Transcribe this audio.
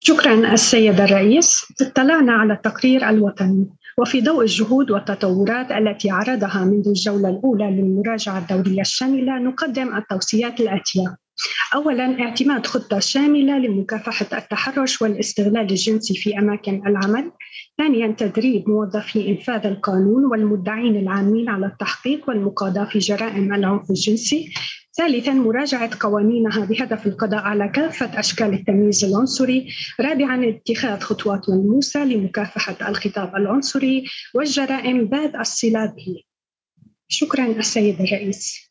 شكرا السيد الرئيس. اطلعنا على التقرير الوطني وفي ضوء الجهود والتطورات التي عرضها منذ الجولة الأولى للمراجعة الدورية الشاملة نقدم التوصيات الآتية. أولاً، اعتماد خطة شاملة لمكافحة التحرش والاستغلال الجنسي في أماكن العمل. ثانياً، تدريب موظفي إنفاذ القانون والمدعين العامين على التحقيق والمقاضاة في جرائم العنف الجنسي. ثالثاً، مراجعة قوانينها بهدف القضاء على كافة أشكال التمييز العنصري. رابعاً، اتخاذ خطوات ملموسة لمكافحة الخطاب العنصري والجرائم ذات الصلة به. شكراً السيد الرئيس.